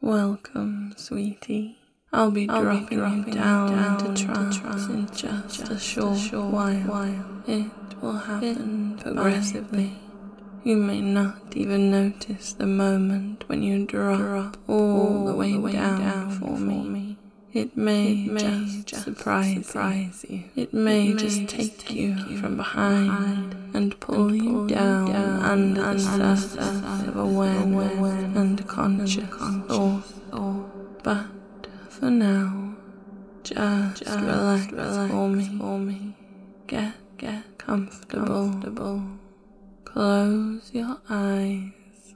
Welcome, sweetie. I'll be dropping you down into trance in just a short while. It will happen progressively. You may not even notice the moment when you drop all the way down for me. It may just surprise you. It may just take you from behind and pull you down under the surface of awareness and conscious thought. But for now, just relax for me. Get comfortable. Close your eyes.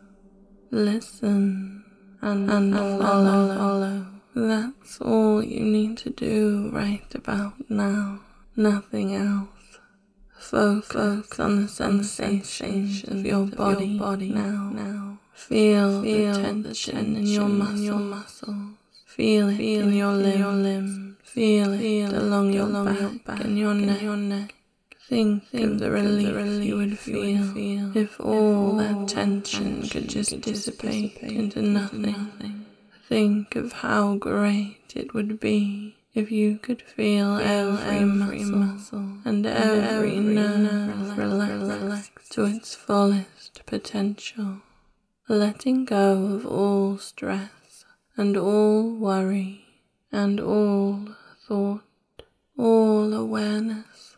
Listen and follow. That's all you need to do right about now. Nothing else. Focus on the sensations of your body now. Feel the tension in your muscles. Feel it in your limbs. Feel it along your back and your neck. Think of the relief you would feel if all that tension could just dissipate into nothing. Think of how great it would be if you could feel every muscle and every nerve relax to its fullest potential, letting go of all stress and all worry and all thought, all awareness.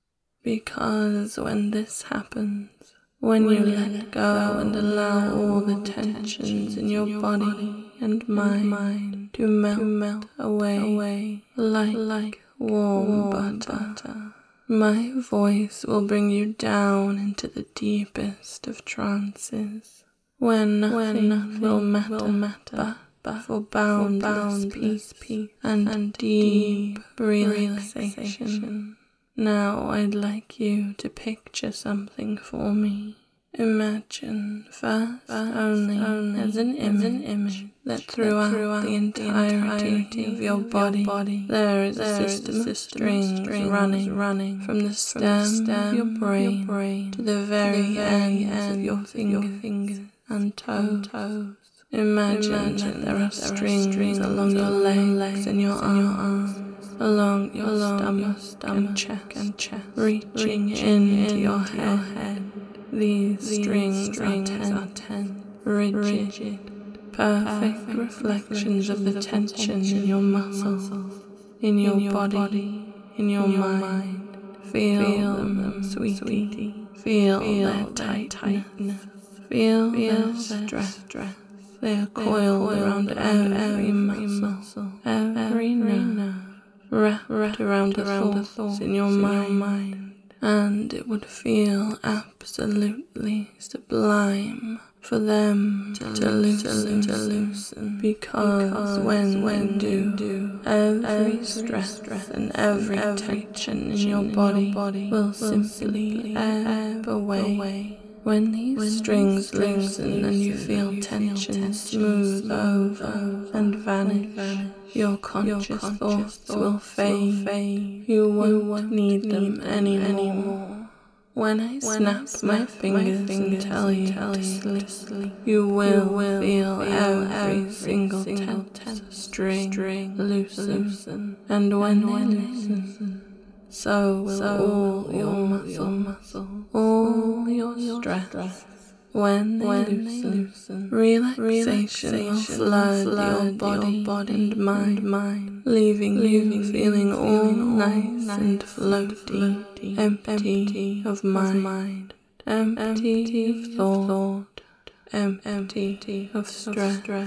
Because when this happens, when you let go and allow all the tensions in your body and mind to melt away like warm butter, my voice will bring you down into the deepest of trances, when nothing will matter but for boundless peace and deep relaxation. Now I'd like you to picture something for me. Imagine first only as an image that throughout the entirety of your body there is a system of strings running from the stem of your brain to the very ends of your fingers and toes. Imagine that there are strings along your legs and your arms, along your stomach and chest, reaching into your head. These strings are tense, rigid, perfect reflections of the tension in your muscles, in your body, in your mind. Feel them, sweetie. Feel their tightness. Feel their stress. They are coiled around every muscle, every nerve, wrapped around the thoughts in your mind, and it would feel absolutely sublime for them to loosen, because when they do, every stress and every tension in your body will simply ebb away. When these strings loosen and you feel tension smooth over and vanish, your conscious thoughts will fade. You won't need them anymore. When I snap my fingers and tell you to sleep, you will feel every single tense string loosen. And when they loosen, so will all your muscle, all your stress. When they loosen, relaxation will flood your body and mind, leaving you feeling all nice and floaty, empty of mind, empty of thought, empty of stress,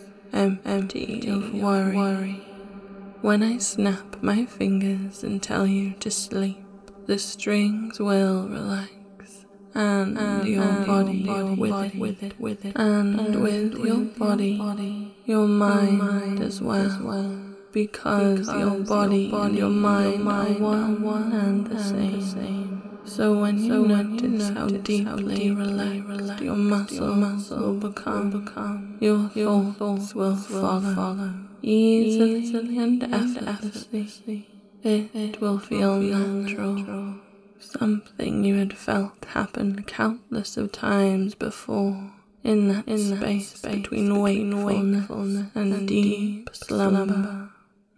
empty of worry. When I snap my fingers and tell you to sleep, the strings will relax, and your body with it, and with your body, your mind as well, because your body and your mind are one and the same. So when you notice how deeply relaxed your muscles will become, your thoughts will follow easily and effortlessly. It will feel natural, something you had felt happen countless of times before. in that space between wakefulness and deep slumber.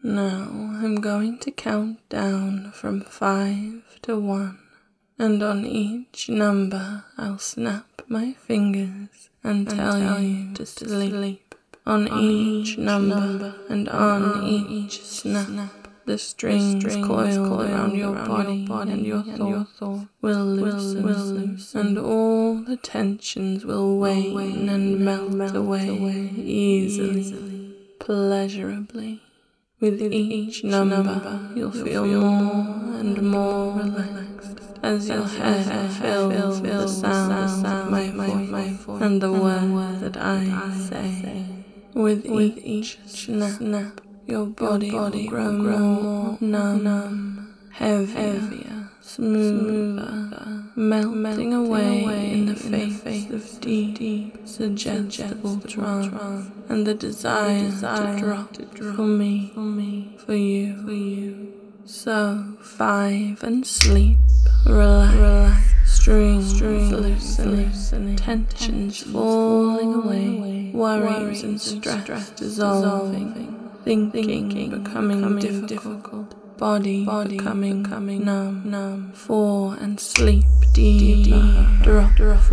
Now I'm going to count down from 5 to 1, and on each number I'll snap my fingers and tell you to sleep. On each number and on each snap, the strings coiled around your body and your thoughts will loosen, and all the tensions will wane and melt away easily, pleasurably. With each number, you'll feel more and more relaxed as your head fills with the sound of my voice and the words that I say. With each snap, your body will grow more numb, heavier, smoother, melting away in the face of deep, suggestible trance, and the desire to drop for me, for you. So 5 and sleep, relax, strings loosening, tensions falling away, worries and stress dissolving, thinking becoming difficult, body becoming numb. 4 and sleep deeper, drop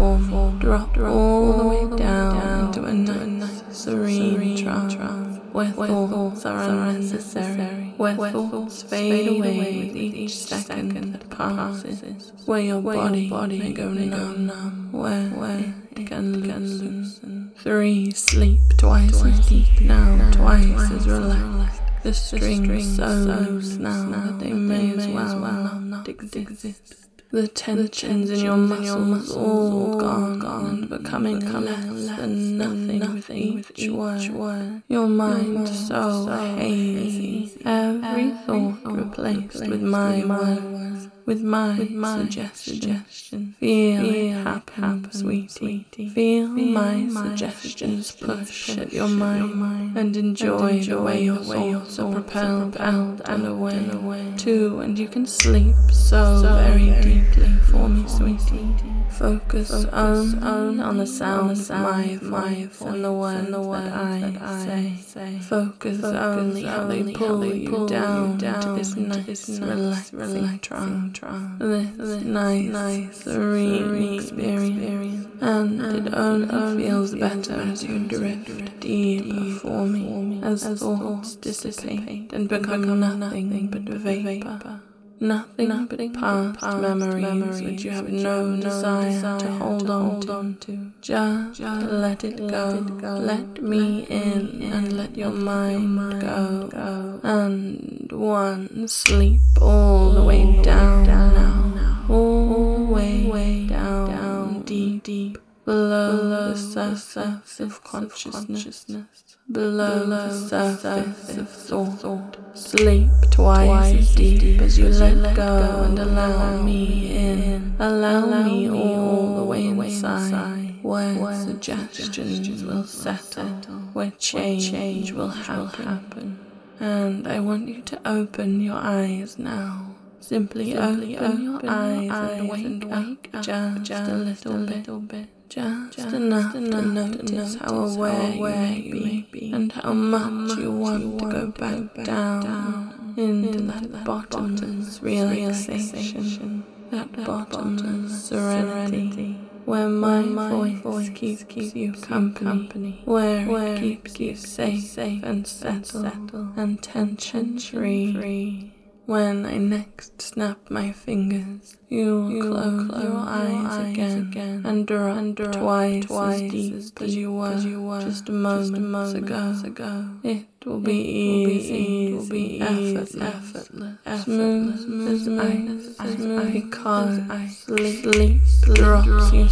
all the way down into a nice serene trance where thoughts are unnecessary, where thoughts fade away with each second that passes, where your body may go numb, where it can loosen. 3, sleep twice as deep now, twice as relaxed. The strings so loose now that they may as well not exist. The tensions in your muscles all gone and becoming less than nothing with each word. Your mind so hazy, every thought replaced with my words, with my suggestion. Feel it happen, sweetie. Feel my suggestions push at your mind, and enjoy the way your thoughts are propelled out and away too, and you can sleep so very deeply for me, sweetie. Focus only on the sound of my voice and the words that I say. Focus only how they pull you down to this nice, relaxing trance. This nice, serene experience, and it only feels better as you drift deeper for me, as thoughts dissipate and become nothing but vapor. Nothing but past memories which you have no desire to hold on to. Just let it go. Let me in and let your mind go. And 1, sleep all the way down now. All the way down deep. Below the surface of consciousness, below the surface of thought. Sleep twice as deep as you let go and allow me in. Allow me all the way inside, where suggestions will settle, where change will happen. And I want you to open your eyes now. Simply open your eyes and wake up just a little bit. Just enough to notice how aware you may be and how much you want to go back down into that bottomless relaxation, that bottomless serenity, where my voice keeps you company, where it keeps you safe and settled and tension-free. When I next snap my fingers, you will close your eyes again and drop twice as deep as you were just a moment ago. It will be easy, it will be effortless, smooth as ice, because sleep drops you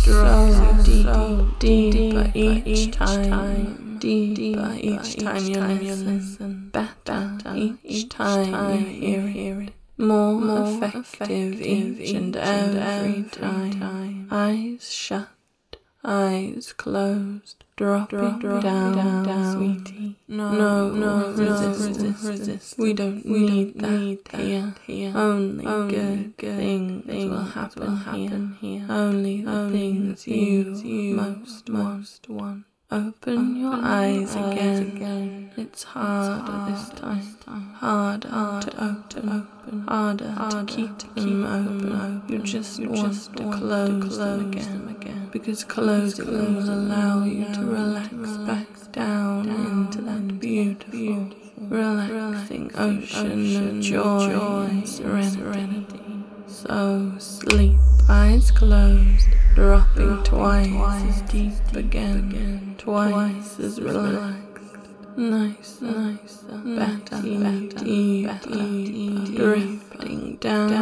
so deeper each time. Deeper each time you listen, better each time you hear it, more effective each and every time. Eyes shut, eyes closed, drop down, sweetie. No resistance resistance. We don't need that here. Only good things will happen here. Only the things you most want. Open your eyes again. It's harder this time. Harder to open. Harder to keep them open. You just want to close them again. Because closing them will allow you to relax back down into that beautiful, relaxing ocean of joy and serenity. So sleep, eyes closed, dropping twice as deep again, twice as relaxed. Nicer, better, deeper, drifting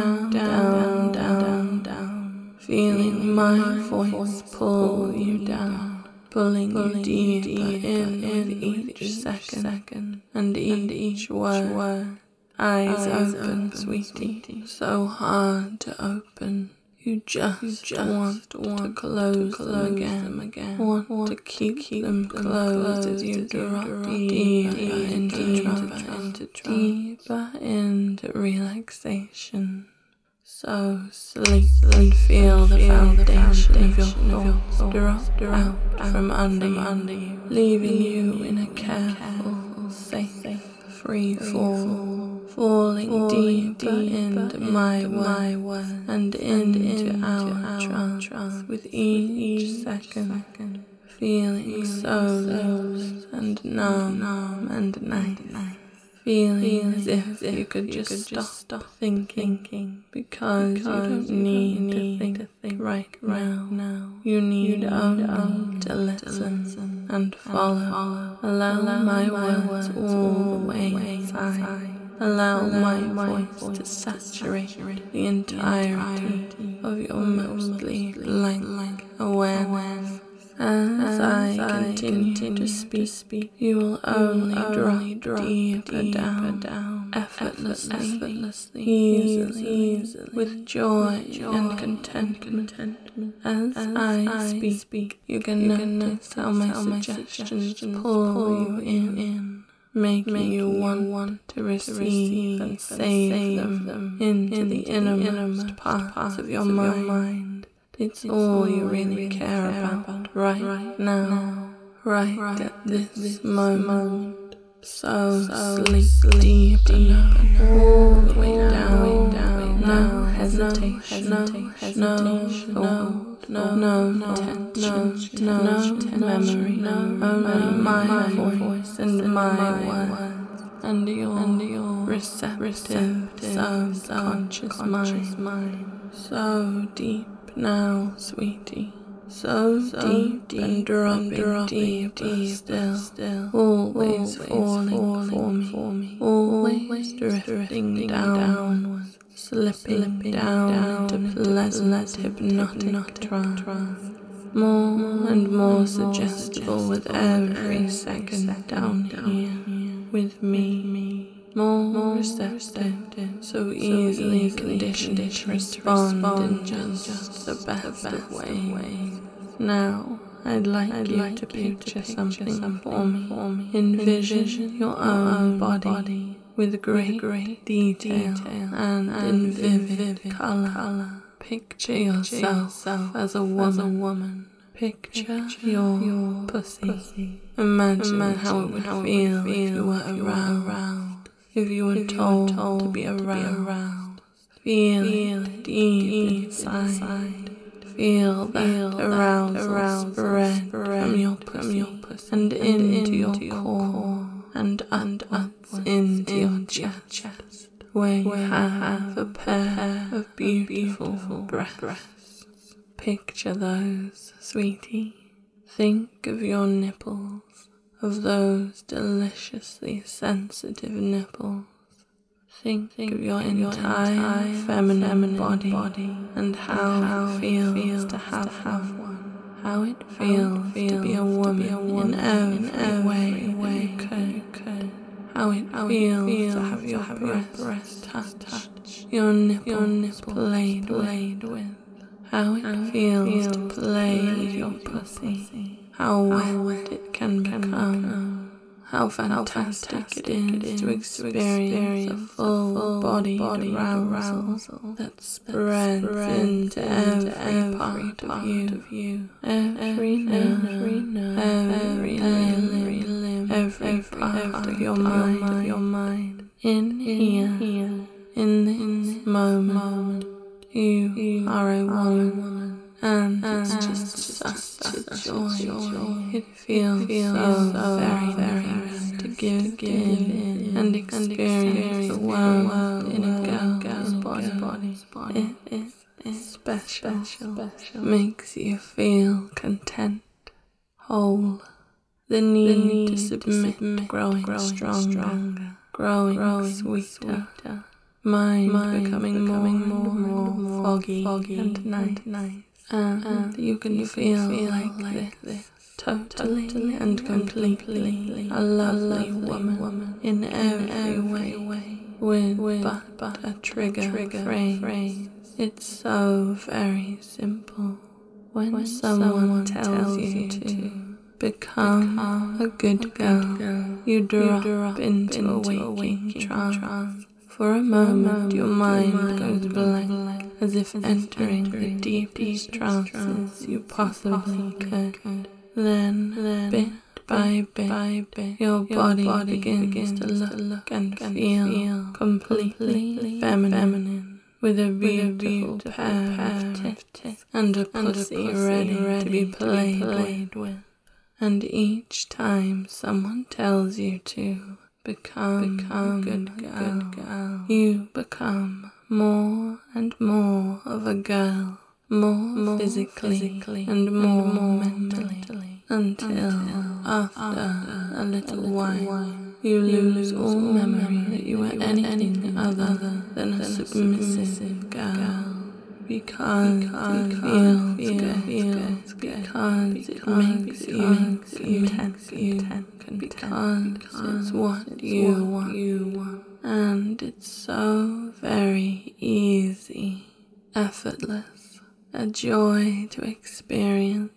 down, feeling my voice pull you down, pulling you deeper in with each second and each word. Eyes open, sweetie, so hard to open. You just want to close them again. Want to keep them closed as you drop deeper into trance, deeper into relaxation. So sleep and feel the foundation of your thoughts drop out from under you, leaving you in a careful, safe, free fall, falling deeper into my world and into our trance with each second, feeling so loose and numb and nice. Feeling as if you could just stop thinking, because you don't need to think right now. You need only to listen and follow. Allow my words all the way inside. Allow my voice to saturate the entirety of your mostly blank awareness. As I continue to speak, you will only drop deeper down, effortlessly, easily, with joy and contentment. As I speak, you can notice how my suggestions pull you in, making you want to receive and save them into the innermost parts of your mind. It's all you really care about right now, right at this moment. So sleep deep all the way down. No hesitation, no tension, no memory, only my voice and my words, and your receptive, subconscious mind. So deep now, sweetie, so deep and dropping deeper still, always falling for me, always drifting downwards, slipping down into pleasant hypnotic trance, more and more suggestible with every second down here with me. More receptive, so easily conditioned to respond in just the best of ways. Now, I'd like you to picture something for me. Envision your own body with great detail and in vivid color. Picture yourself as a woman. Picture your pussy. Imagine how it would feel if you were aroused. If you were told to be aroused, feel it deep inside. Feel that arousal spread from your pussy and into your core and upwards into your chest, where you have a pair of beautiful breasts. Picture those, sweetie. Think of your nipples. Of those deliciously sensitive nipples. Think of your entire feminine body and how it feels to have one. How it feels to be a woman in every way you could. How it feels to have your breast touch, your nipples played with. How it feels to play with your pussy. How wet it can become, how fantastic it is to experience a full-bodied arousal that spreads into every part of you, every nerve, every limb, every part of your mind. In here, in this moment, you are a woman. And it's just such a joy. It feels so very nice to give in and experience the world in a girl's body. It is special, makes you feel content, whole. The need to submit growing stronger, growing sweeter. Mind becoming more and more foggy and nice. And you can feel like this, totally and completely a lovely woman in every way, with but a trigger phrase. It's so very simple. When someone tells you to become a good girl, you drop into a waking trance. For a moment your mind goes blank, as if entering the deepest trances you possibly could. Then, bit by bit, your body begins to look and feel completely feminine, with a beautiful pair of tits and a pussy ready to be played with. And each time someone tells you to become a good girl, you become more and more of a girl, more physically and more mentally, until after a little while you lose all memory that you were anything other than a submissive girl. Because it feels good, because it makes you content, because it's what you want, and it's so very easy, effortless, a joy to experience,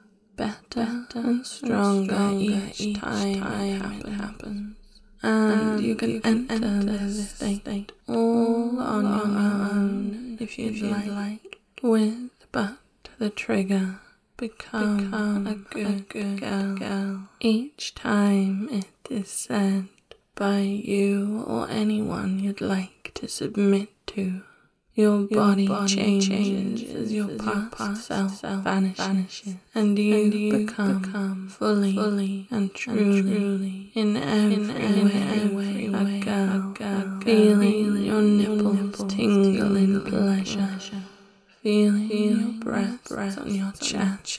better and stronger each time it happens. And you can enter this state all on your own if you'd like, with but the trigger. Become a good girl. Each time it is said by you or anyone you'd like to submit to, your body changes as your past self vanishes, and you become fully and truly in every way a girl, feeling your nipples tingle in pleasure, feeling your breasts on your chest,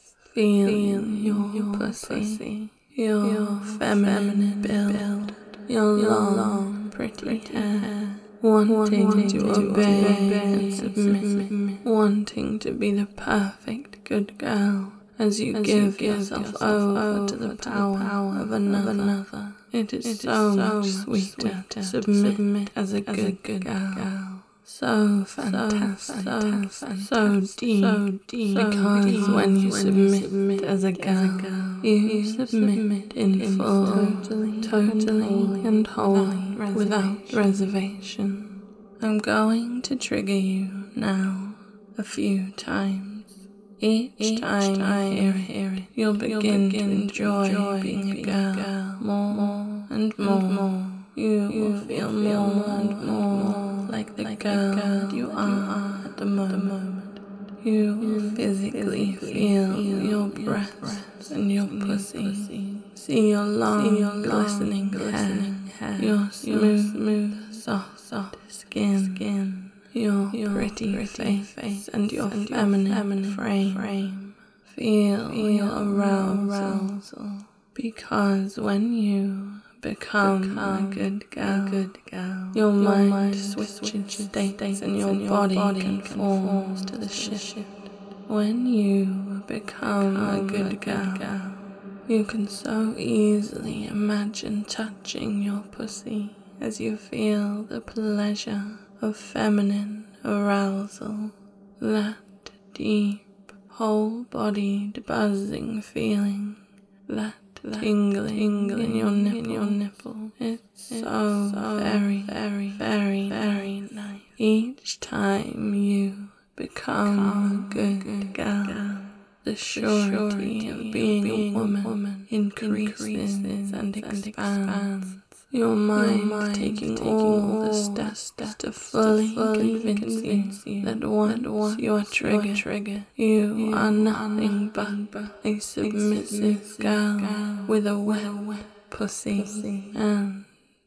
feeling your pussy, your feminine build, your long pretty hair, wanting to obey and submit, wanting to be the perfect good girl as you give yourself over to the power of another. It is so much sweeter to submit as a good girl. So fantastic, so deep, because when you submit as a girl, you submit in full, totally and wholly, without reservation. I'm going to trigger you now a few times. Each time you hear it, you'll begin to enjoy being a girl more and more. You will feel more and more like the girl you are at the moment. You will physically feel your breasts and your pussy. See your long, glistening hair, your smooth, soft skin, your pretty face, and your feminine frame. Feel your arousal, because when you become a good girl, your mind switches states and your body conforms to the shift. When you become a good girl, you can so easily imagine touching your pussy as you feel the pleasure of feminine arousal, that deep, whole-bodied buzzing feeling, that tingling in your nipple. It's so very, very, very, very nice. Each time you become a good girl, the surety of being a woman increases and expands. Your mind taking all the steps to fully convince you that once you are triggered, you are nothing but a submissive girl with a wet pussy and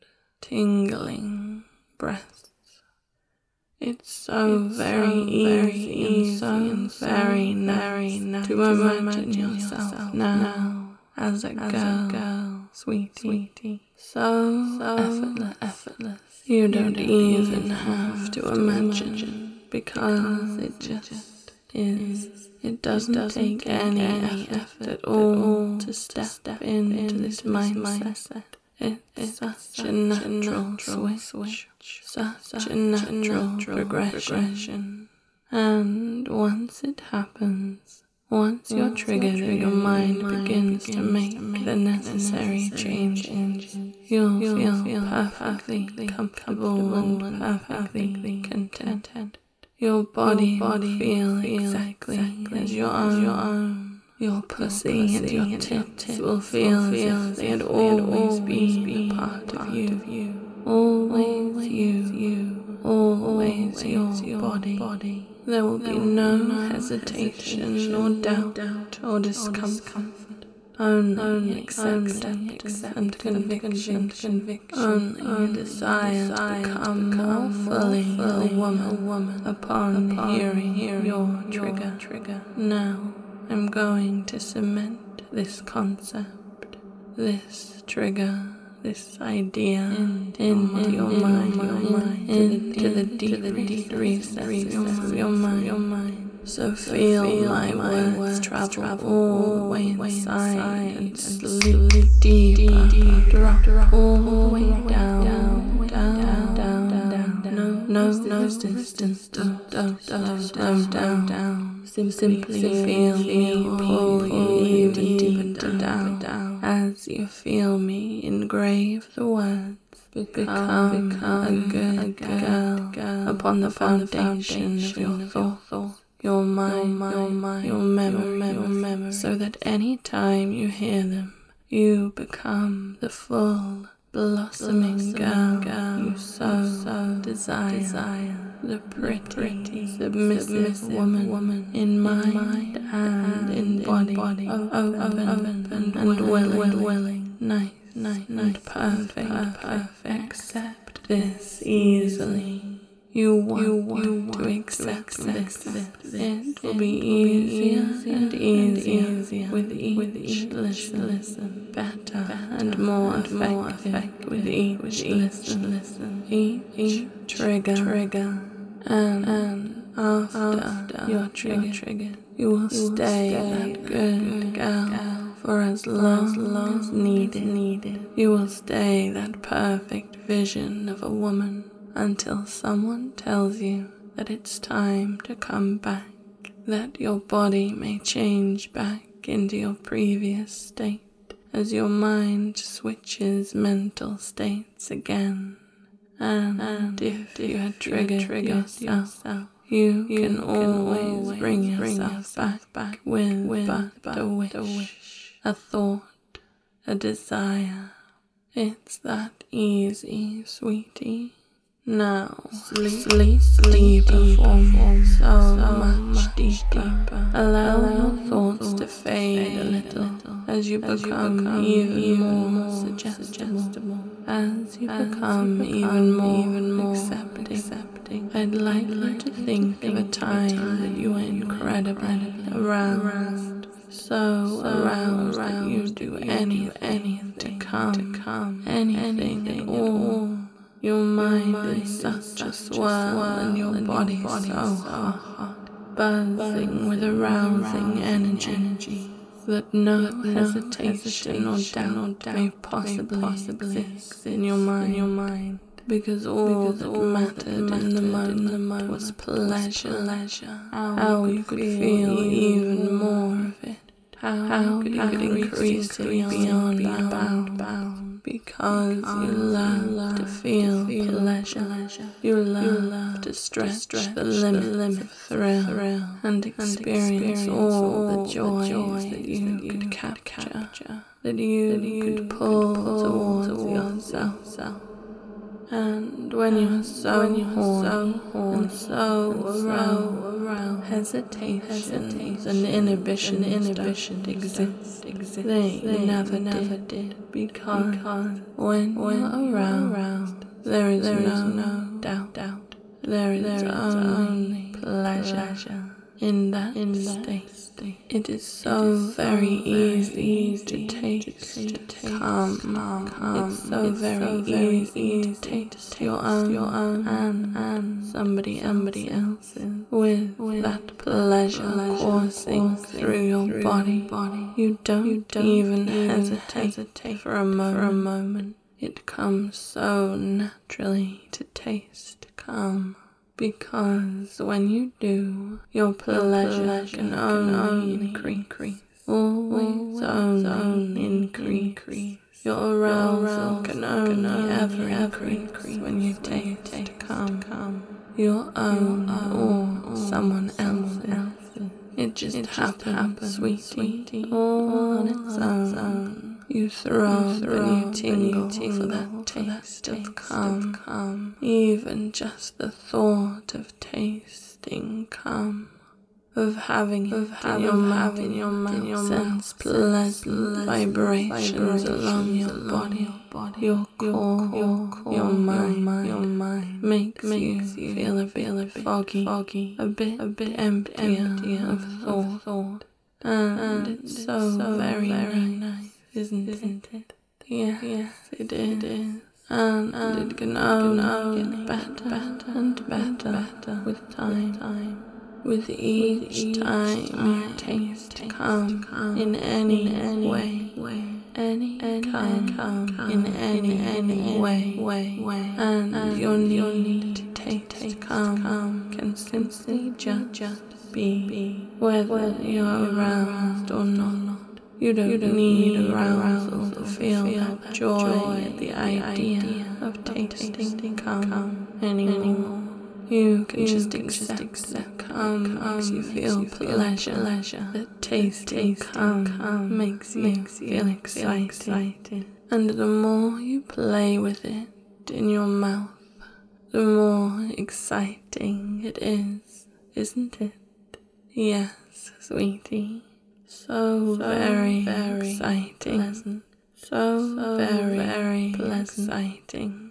tingling breasts. It's so very easy and so very nice to imagine yourself now as a girl, sweetie. So effortless. You don't even have to imagine, because it just is. It doesn't take any effort at all to step into this mindset. It's such a natural switch, such a natural progression. And once it happens, once you're triggered and your mind begins to make the necessary changes, you'll feel perfectly comfortable and perfectly content. Your body will feel exactly as your own. Your pussy and your tits will feel as if they had always been a part of you. Always you. Always your body. There will be no hesitation or doubt or discomfort. Only acceptance and conviction. Only a desire to become more fully a woman upon hearing your trigger. Now I'm going to cement this concept, this trigger, this idea into your mind, into the deepest recesses of your mind. So feel my words travel all the way inside and slip deeper, drop all the way down. No distance, don't slow down. Simply feel me pull you even deeper down. As you feel me engrave the words, become a good girl upon the foundation of your thoughts, your mind, your memory, so that any time you hear them, you become the full blossoming girl you so desire. The pretty, submissive woman in mind and in body, open and willing, nice and perfect. Accept this easily. You want to accept this. It will be easier and easier with each listen. Better and more effective with each listen. Each trigger. And after you're triggered, you will stay that good girl for as long as needed. You will stay that perfect vision of a woman until someone tells you that it's time to come back, that your body may change back into your previous state as your mind switches mental states again. And if you had triggered yourself, you can always bring yourself back with but a wish, a thought, a desire. It's that easy, sweetie. Now sleep deeper for me, so much deeper. Allow your thoughts to fade a little as you become even more suggestible, as you become even more accepting. I'd like you to think of a time that you were incredibly aroused, so aroused that you do anything to come, anything at all. Your mind is such a swirl and your body so hot, buzzing with arousing energy that no hesitation or doubt may possibly exist in your mind. Because all that mattered in the moment was pleasure. How you could feel even more of it. how you could increase it beyond bound, because you love to feel pleasure. You love to stretch the limits of thrill and experience all the joys that you could capture, that you could pull towards yourself. And when you're so horny and so aroused, hesitations and inhibitions don't exist. They never did, because when you're aroused, there is no doubt. There is only pleasure in that state. It is so very easy to taste calm. It's so very easy to taste your own and somebody else's with that pleasure coursing through your body. You don't even hesitate for a moment. It comes so naturally to taste calm. Because when you do, your pleasure can only increase. Always only increase. Your arousal can only ever increase when you taste calm. Your own or someone else's. It just happens, sweetie, all on its own. You throb and you tingle for that taste of calm. Even just the thought of tasting calm, of having in your mouth, sends pleasant vibrations along your body, your core, your mind, makes you feel a bit foggy, a bit emptier of thought, and it's so very nice. Isn't it? Yes, it is. And it can only get better and better with time. With each time you taste calm in any way, any calm in any way, and your need to taste calm can simply just be, whether you're aroused or not. You don't need arousal to feel that joy at the idea of tasting calm anymore. You can just accept that calm makes you feel pleasure, that tasting calm makes you feel excited. And the more you play with it in your mouth, the more exciting it is, isn't it? Yes, sweetie. So very exciting, pleasant. So very exciting.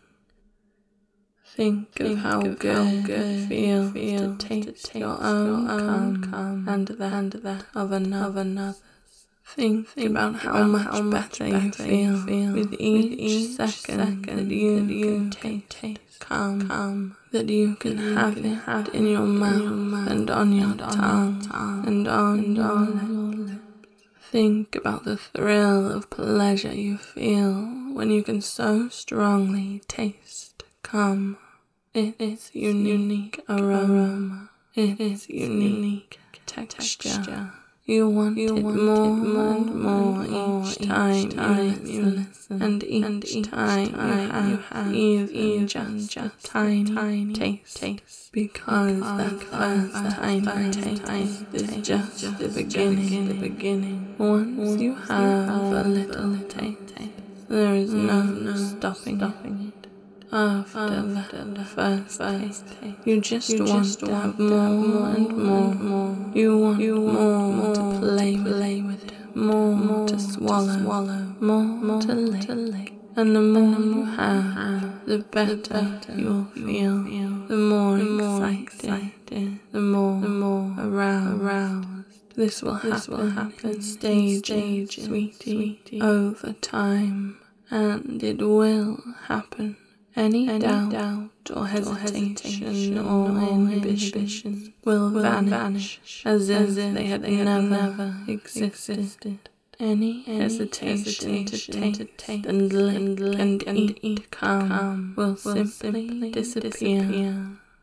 Think of how good it feels to taste your own calm and that of another's. Think about how much better you feel with each second that you can taste calm, that you can have it in your mouth and on your tongue and on your lips. Think about the thrill of pleasure you feel when you can so strongly taste calm. It is unique aroma. It is unique texture. You want it more and more each time you listen, and each time you have even just a tiny taste, because that first tiny taste is just the beginning. Once you have a little taste, there is no stopping it. After that first taste, you just want to have more and more. You want more to play with, more to swallow, more to lick. And the more you have, the better you'll feel. The more excited, the more aroused. This will happen stage, sweetie, over time, and it will happen. Any doubt or hesitation or inhibition will vanish as if they had never existed. Any hesitation to taste and lick and eat calm will simply disappear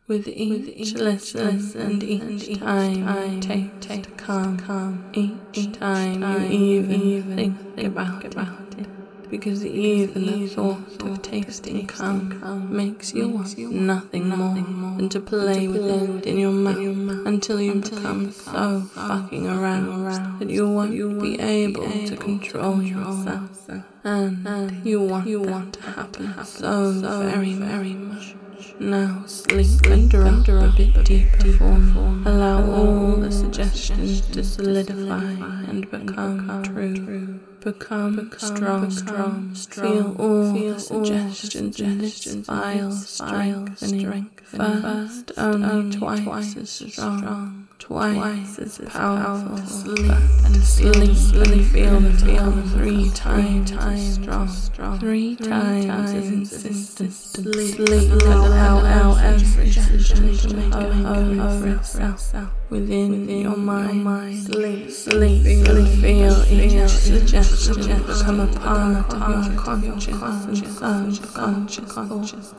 With each listen and each time you take to calm, each time you even think about it. Because even the thought of tasting calm makes you want nothing more than to play with it in your mouth until you become so fucking aroused that you won't be able to control yourself. And you want to happen so very much. Now sleep and drop a bit deeper for me. Allow all the suggestions to solidify and become true. Become strong. Feel all the suggestions in this file strengthening. First, only twice as strong, twice as powerful. Sleep and feel the 3 times strong, 3 times as insistent. Sleep and allow every suggestion to make a home for itself within your mind. Sleep and feel each suggestion become a part of your conscious and subconscious thoughts.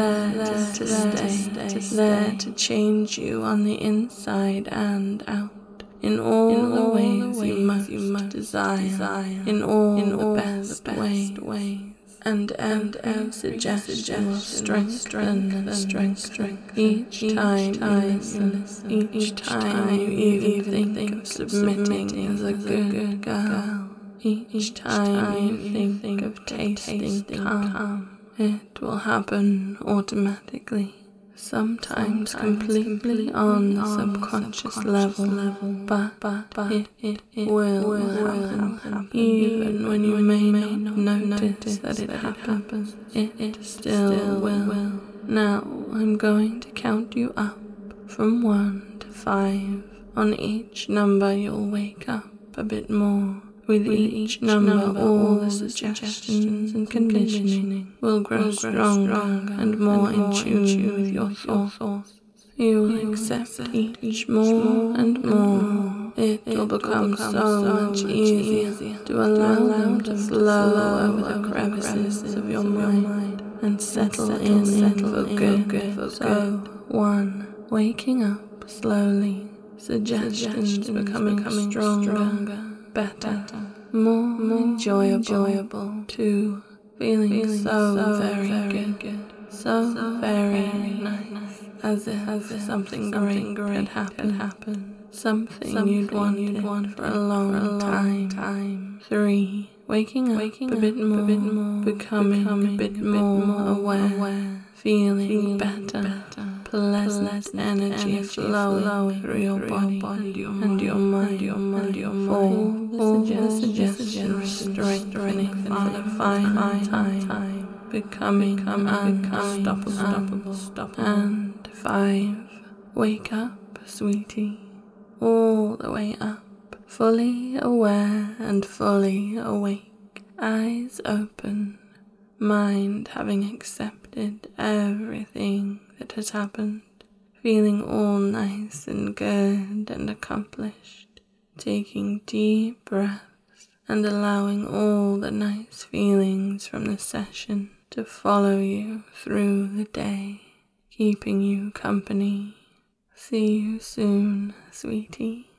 There to stay, there to change you on the inside and out. In all the ways you most desire, in all the best ways. And every suggestion will strengthen and strengthen each time you listen, each time you even think of submitting as a good girl, each time you think of tasting calm. It will happen automatically, sometimes completely on the subconscious level, but it will happen. Even when you may not notice that it happens, it still will. Now I'm going to count you up from 1 to 5. On each number you'll wake up a bit more. With each number, all the suggestions and conditioning will grow stronger and more in tune with your thoughts. You will accept each more and more. It will become so much easier to allow them to flow over the crevices of your mind and settle in for good. So, 1. Waking up slowly. Suggestions becoming stronger. Better, more enjoyable. 2. Feeling so very good, so very nice, as if something great had happened, something you'd wanted for a long time. 3. Waking up a bit more, becoming a bit more aware, feeling better. Pleasant energy flowing through your body and your mind. All the suggestions strengthening for the final time, becoming unstoppable. And 5. Wake up, sweetie, all the way up, fully aware and fully awake, eyes open, mind having accepted everything that has happened, feeling all nice and good and accomplished, taking deep breaths and allowing all the nice feelings from the session to follow you through the day, keeping you company. See you soon, sweetie.